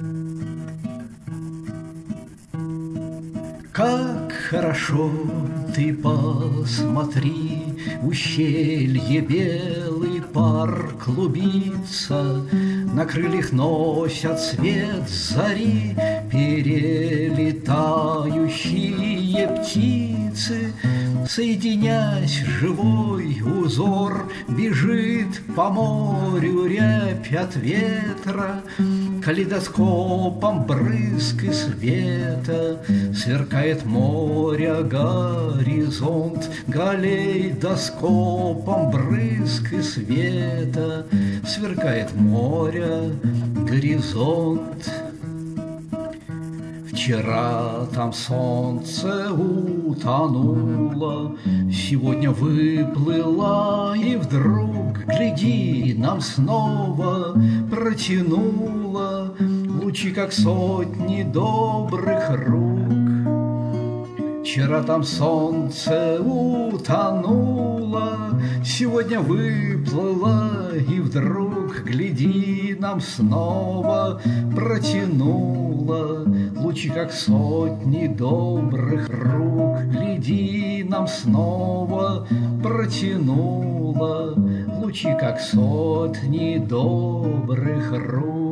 Как хорошо, ты посмотри, в ущелье белый пар клубится, на крыльях носят свет зари перелетающие птицы. Соединясь, живой узор бежит по морю рябь от ветра, калейдоскопом брызг и света сверкает море, горизонт. Калейдоскопом брызг и света сверкает море, горизонт. Вчера там солнце утонуло, сегодня выплыло, и вдруг, гляди, нам снова протянуло лучи, как сотни добрых рук. Вчера там солнце утонуло, сегодня выплыло, и вдруг, гляди, нам снова протянуло лучи, как сотни добрых рук. Гляди, нам снова протянуло лучи, как сотни добрых рук.